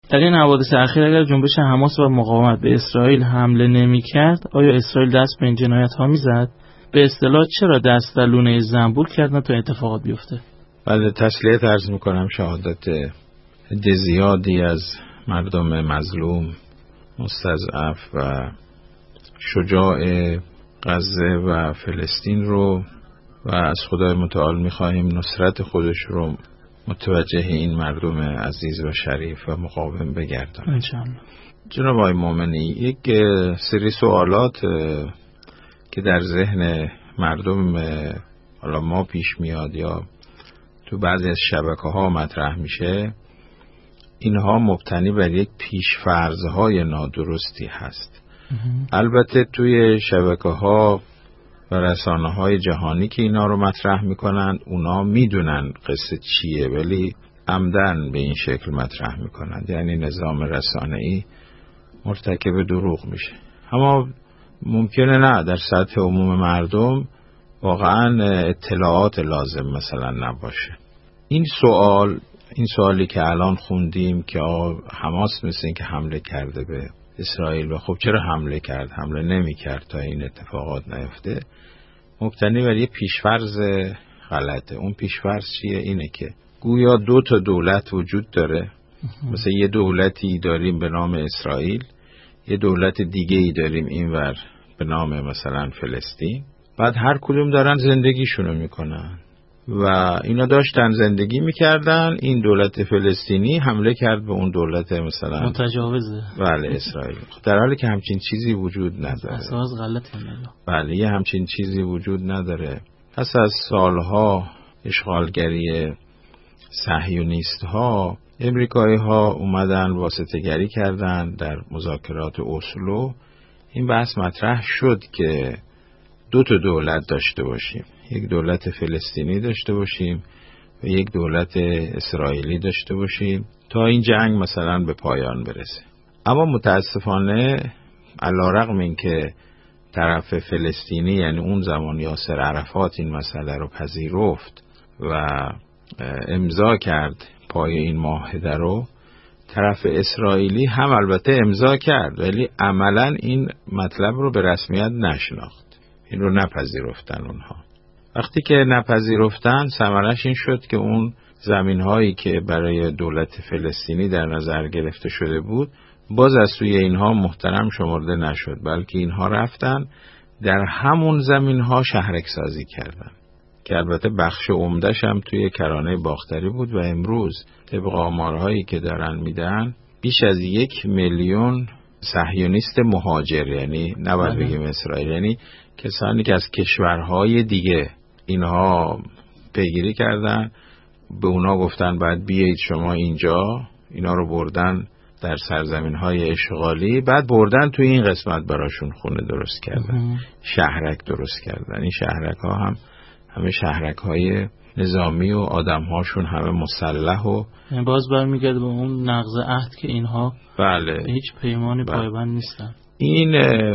در این حوادث اخیر اگر جنبش حماس و مقاومت به اسرائیل حمله نمی‌کرد، آیا اسرائیل دست به این جنایت‌ها می‌زد؟ به اصطلاح چرا دست در لونه زنبور کردن تا اتفاقات بیفته؟ بله، تسلیت عرض می‌کنم. شهادت عده زیادی از مردم مظلوم، مستضعف و شجاع غزه و فلسطین رو و از خدای متعال می‌خواهیم نصرت خودش رو متوجه این مردم عزیز و شریف و مقاوم بگردن انشاءالله. جناب آقای مومنی، یک سری سوالات که در ذهن مردم حالا ما پیش میاد یا تو بعضی از شبکه‌ها مطرح میشه، اینها مبتنی بر یک پیش‌فرض‌های نادرستی هست. البته توی شبکه‌ها و رسانه‌های جهانی که اینا رو مطرح میکنن، اونا میدونن قصه چیه ولی عمدن به این شکل مطرح میکنن، یعنی نظام رسانه‌ای مرتکب دروغ میشه. اما ممکنه نه در سطح عموم مردم واقعا اطلاعات لازم مثلا نباشه. این سوالی که الان خوندیم که حماس مثل این که حمله کرده به اسرائیل و خب چرا حمله کرد، حمله نمی کرد تا این اتفاقات نیفته، مبتنی بر یه پیشفرض غلطه. اون پیشفرض چیه؟ اینه که گویا دو تا دولت وجود داره، مثلا یه دولتی داریم به نام اسرائیل، یه دولت دیگه ای داریم اینور به نام مثلا فلسطین، بعد هر کدوم دارن زندگیشونو میکنن و اینا داشتن زندگی میکردن. این دولت فلسطینی حمله کرد به اون دولت مثلا متجاوزه، بله، اسرائیل، در حالی که همچین چیزی وجود نداره. اساس غلطه. بله، یه همچین چیزی وجود نداره. پس از سالها اشغالگری صهیونیست ها، امریکایی ها اومدن واسطه گری کردن در مذاکرات اسلو. این بحث مطرح شد که دو تا دولت داشته باشیم، یک دولت فلسطینی داشته باشیم و یک دولت اسرائیلی داشته باشیم تا این جنگ مثلا به پایان برسه. اما متاسفانه علیرغم این که طرف فلسطینی، یعنی اون زمان یاسر عرفات، این مسئله رو پذیرفت و امضا کرد پای این معاهده رو، طرف اسرائیلی هم البته امضا کرد ولی عملاً این مطلب رو به رسمیت نشناخت، این رو نپذیرفتن اونها. وقتی که نپذیرفتن، ثمرش این شد که اون زمین‌هایی که برای دولت فلسطینی در نظر گرفته شده بود باز از سوی اینها محترم شمرده نشد، بلکه اینها رفتن در همون زمین‌ها شهرک سازی کردن که البته بخش عمده‌ش هم توی کرانه باختری بود و امروز طبق آمارهایی که دارن میدن بیش از 1 میلیون صهیونیست مهاجر، یعنی نباید بگیم اسرائیل، یعنی کسانی که از کشورهای دیگه اینها پیگیری کردن، به اونا گفتن بعد بیایید شما اینجا، اینا رو بردن در سرزمین‌های اشغالی، بعد بردن توی این قسمت براشون خونه درست کردن، شهرک درست کردن. این شهرک‌ها هم همه شهرک‌های نظامی و آدم‌هاشون همه مسلح و باز برمیگرده به اون نقض عهد که اینها بله هیچ پیمانی پایبند نیستن. این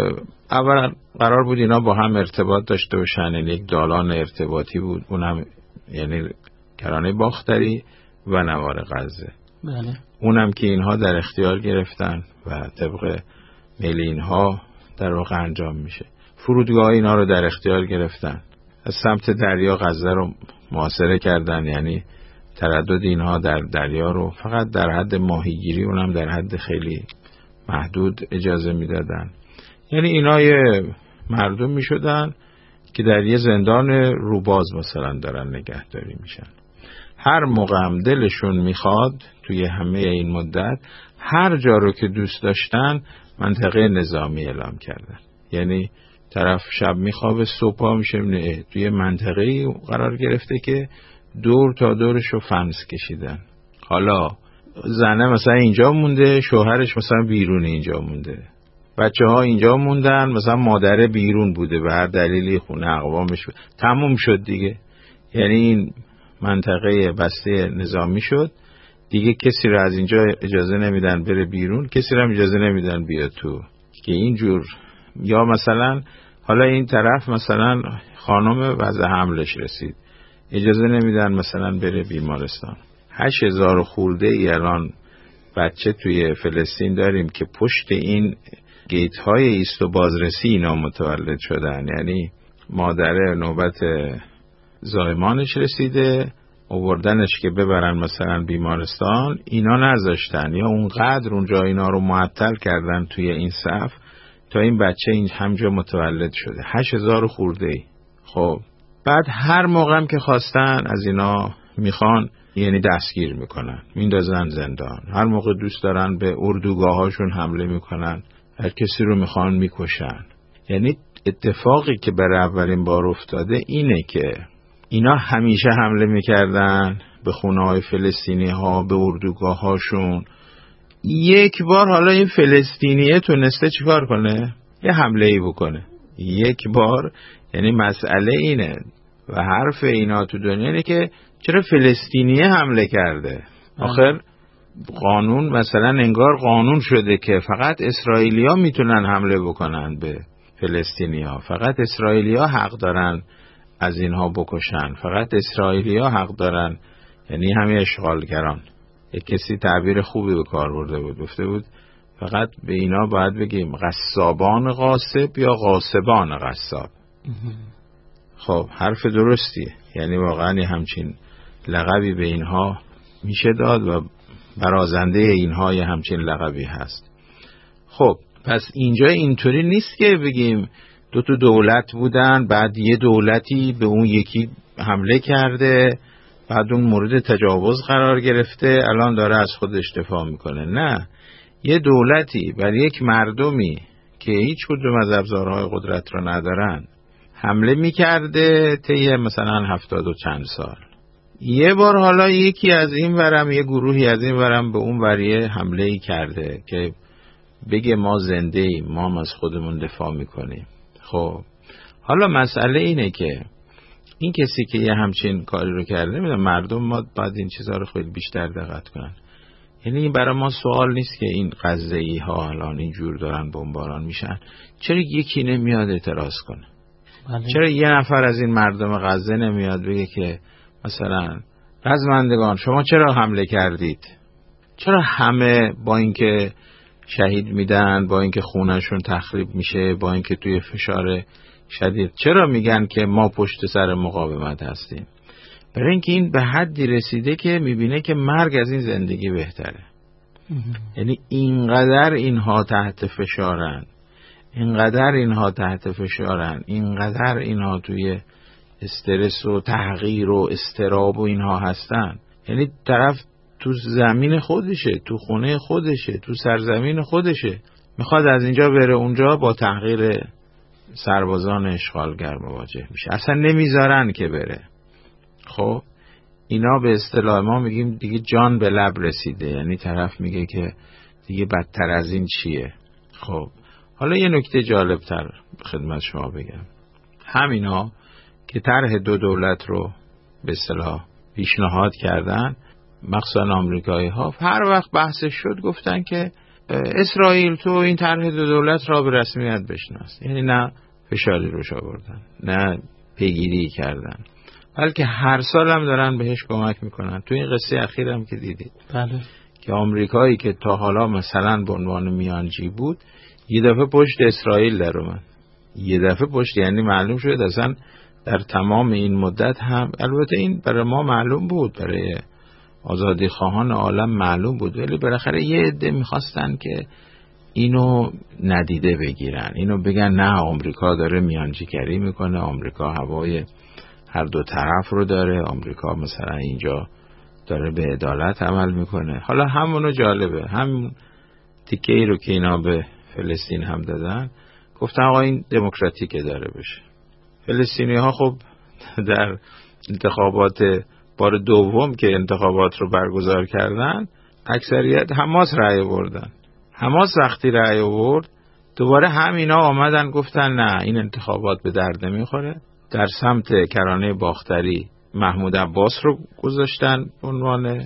اولا قرار بود اینا با هم ارتباط داشته باشن، یک دالان ارتباطی بود، اونم یعنی کرانه باختری و نوار غزه. بله. اونم که اینها در اختیار گرفتن و طبق میل اینها در واقع انجام میشه. فرودگاه اینا رو در اختیار گرفتن، از سمت دریا غزه رو محاصره کردن، یعنی تردد اینها در دریا رو فقط در حد ماهیگیری، اونم در حد خیلی محدود اجازه میدادن. یعنی اینا یه مردم میشدن که در یه زندان روباز مثلا دارن نگهداری میشن. هر موقع هم دلشون میخواد توی همه این مدت هر جا رو که دوست داشتن منطقه نظامی اعلام کردن. یعنی طرف شب میخوابه، صبح میشه توی منطقه‌ای قرار گرفته که دور تا دورش رو فنس کشیدن. حالا زنه مثلا اینجا مونده، شوهرش مثلا بیرون اینجا مونده، بچه ها اینجا موندن، مثلا مادره بیرون بوده به هر دلیلی، خونه اقوامش تموم شد دیگه. یعنی این منطقه بسته نظامی شد دیگه، کسی رو از اینجا اجازه نمیدن بره بیرون، کسی رو هم اجازه نمیدن بیاد تو که اینجور. یا مثلا حالا این طرف مثلا خانم وضع حملش رسید، اجازه نمیدن مثلا بره بیمارستان. 8000 خورده ای الان بچه توی فلسطین داریم که پشت این گیت های ایست و بازرسی اینا متولد شدن. یعنی مادره نوبت زایمانش رسیده، آوردنش که ببرن مثلا بیمارستان، اینا نذاشتن یا اونقدر اونجا اینا رو معطل کردن توی این صف تا این بچه این همجا متولد شده. 8000 خورده‌ای. خب بعد هر موقع هم که خواستن از اینا میخوان، یعنی دستگیر میکنن، میندازن زندان. هر موقع دوست دارن به اردوگاهاشون حمله میکنن، هر کسی رو میخوان میکشن. یعنی اتفاقی که برای اولین بار افتاده اینه که اینا همیشه حمله میکردن به خونه‌های فلسطینی ها، به اردوگاه هاشون. یک بار حالا این فلسطینیه تونسته چیکار کنه؟ یه حمله ای بکنه. یک بار. یعنی مسئله اینه و حرف اینا تو دنیا اینه که چرا فلسطینیه حمله کرده؟ آخر قانون مثلا انگار قانون شده که فقط اسرائیلیا میتونن حمله بکنن به فلسطینیا، فقط اسرائیلیا حق دارن از اینها بکشن، فقط اسرائیلیا حق دارن. یعنی همه اشغالگران. یک کسی تعبیر خوبی به کار برده بود، گفته بود فقط به اینا باید بگیم غصابان غاصب یا غاصبان غصاب. خب حرف درستیه. یعنی واقعا همچین لقبی به اینها میشه داد و برازنده اینها یه همچین لقبی هست. خب پس اینجا اینطوری نیست که بگیم دو تا دولت بودن، بعد یه دولتی به اون یکی حمله کرده، بعد اون مورد تجاوز قرار گرفته، الان داره از خودش دفاع میکنه. نه، یه دولتی بر یک مردمی که هیچ کدوم از ابزارهای قدرت رو ندارن حمله میکرده طی مثلا 70 و چند سال. یه بار حالا یکی از این ورم، یه گروهی از این ورم به اون وریه حمله ای کرده که بگه ما زنده ایم، ما هم از خودمون دفاع میکنیم. خب حالا مسئله اینه که این کسی که یه همچین کاری رو کرده، مردم ما باید این چیزها رو خیلی بیشتر دقت کنن. یعنی این برای ما سوال نیست که این غزه‌ای ها الان اینجور دارن بمباران میشن، چرا یکی نمیاد اعتراض کنه؟ چرا یه نفر از این مردم غزه نمیاد بگه که مثلا رزمندگان شما چرا حمله کردید؟ چرا همه با اینکه شهید میدن، با اینکه خونهشون تخریب میشه، با اینکه توی فشار شدید، چرا میگن که ما پشت سر مقاومت هستیم؟ برای اینکه این به حدی رسیده که میبینه که مرگ از این زندگی بهتره. یعنی اینقدر اینها تحت فشارن، اینقدر اینها تحت فشارن، اینقدر اینها توی استرس و تحقیر و استراب و اینها هستن. یعنی طرف تو زمین خودشه، تو خونه خودشه، تو سرزمین خودشه، میخواد از اینجا بره اونجا، با تحقیر سربازان اشغالگر مواجه میشه، اصلا نمیذارن که بره. خب اینا به اصطلاح ما میگیم دیگه جان به لب رسیده. یعنی طرف میگه که دیگه بدتر از این چیه. خب حالا یه نکته جالبتر خدمت شما بگم. همینا که طرح دو دولت رو به اصطلاح پیشنهاد کردن، مخصوصا آمریکایی ها، هر وقت بحثش شد گفتن که اسرائیل تو این طرح دو دولت را به رسمیت بشناس. یعنی نه فشاری روش آوردن، نه پیگیری کردن، بلکه هر سال هم دارن بهش کمک میکنن. تو این قصه اخیر هم که دیدید، بله، که آمریکایی که تا حالا مثلا به عنوان میانجی بود، یه دفعه پشت اسرائیل در اومد. یه دفعه پشت، یعنی معلوم شد اصلا در تمام این مدت هم، البته این برای ما معلوم بود، برای آزادی خواهان عالم معلوم بود، ولی بالاخره یه عده میخواستن که اینو ندیده بگیرن، اینو بگن نه آمریکا داره میانجیگری میکنه، آمریکا هوای هر دو طرف رو داره، آمریکا مثلا اینجا داره به عدالت عمل میکنه. حالا همونو جالبه، همون تیکه ای رو که اینا به فلسطین هم دادن، گفتن آقا این دموکراتیکه داره بشه. فلسطینی ها خب در انتخابات بار دوم که انتخابات رو برگزار کردن، اکثریت حماس رأی بردن. حماس وقتی رأی آورد، دوباره همینا آمدن گفتن نه این انتخابات به درد نمیخوره. در سمت کرانه باختری محمود عباس رو گذاشتن به عنوان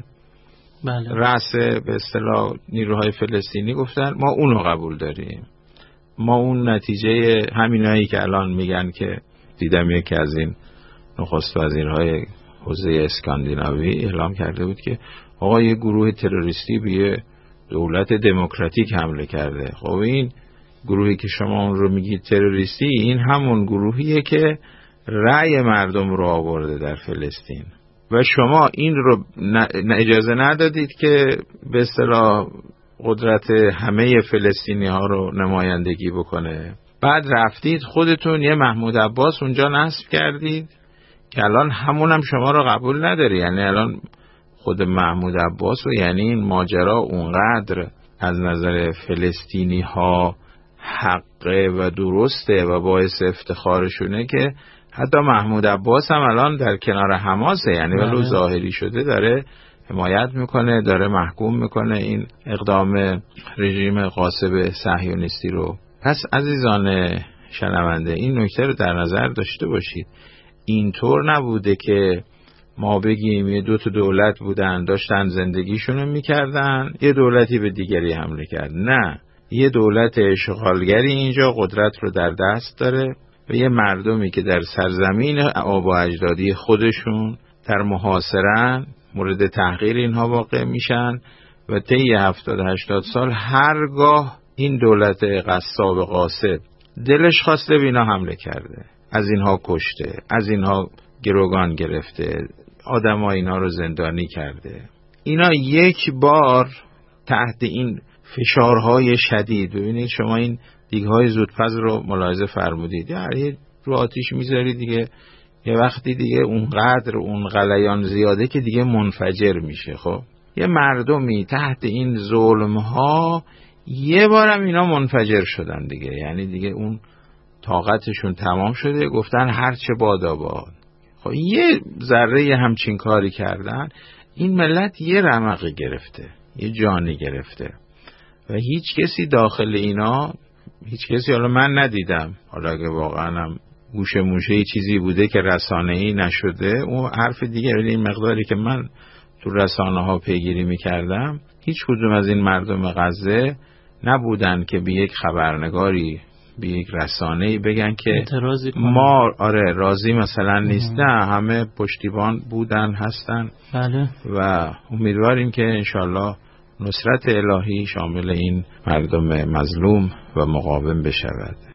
رأس به اصطلاح نیروهای فلسطینی، گفتن ما اونو قبول داریم، ما اون نتیجه همینایی که الان میگن که دیدم یکی از این نخست وزیرهای حوزه اسکاندیناوی اعلام کرده بود که آقا یه گروه تروریستی به دولت دموکراتیک حمله کرده. خب این گروهی که شما اون رو میگید تروریستی، این همون گروهیه که رأی مردم رو آورده در فلسطین و شما این رو اجازه ندادید که به اصطلاح قدرت همه فلسطینی ها رو نمایندگی بکنه. بعد رفتید خودتون یه محمود عباس اونجا نصب کردید که الان همون هم شما رو قبول نداری. یعنی الان خود محمود عباس و یعنی این ماجرا اونقدر از نظر فلسطینی ها حقه و درسته و باعث افتخارشونه که حتی محمود عباس هم الان در کنار حماسه، یعنی ولو ظاهری شده داره حمایت میکنه، داره محکوم میکنه این اقدام رژیم غاصب صهیونیستی رو. پس عزیزان شنونده این نکته رو در نظر داشته باشید. اینطور نبوده که ما بگیم یه دو تا دولت بودن داشتن زندگیشونو میکردن یه دولتی به دیگری حمله کرد. نه، یه دولت اشغالگری اینجا قدرت رو در دست داره و یه مردمی که در سرزمین آب و اجدادی خودشون در محاصره‌اند، مورد تحقیر اینها واقع میشن و طی 70-80 سال هرگاه این دولت غصاب غاصب دلش خواسته به اینا حمله کرده، از اینها کشته، از اینها گروگان گرفته، آدم‌ها اینا رو زندانی کرده. اینا یک بار تحت این فشارهای شدید، ببینید شما این دیگ‌های زودپز رو ملاحظه فرمودید، یعنی رو آتیش میذاری دیگه یه وقتی دیگه اونقدر اون غلیان زیاده که دیگه منفجر میشه. خب یه مردمی تحت این ظلم‌ها یه بارم اینا منفجر شدن دیگه، یعنی دیگه اون طاقتشون تمام شده، گفتن هرچه باداباد. خب یه ذره همچین کاری کردن، این ملت یه رمقی گرفته، یه جانی گرفته و هیچ کسی داخل اینا، هیچ کسی، حالا من ندیدم، حالا اگه واقعا هم گوشه موشه چیزی بوده که رسانه‌ای نشده اون حرف دیگه، ولی این مقداری که من تو رسانه ها پیگیری میکردم هیچ کدوم از این مردم غزه نبودن که به یک خبرنگاری، به یک رسانه‌ای بگن که ما راضی مثلا نیست. نه، همه پشتیبان بودن، هستن. بله. و امیدواریم که انشالله نصرت الهی شامل این مردم مظلوم و مقاوم بشود.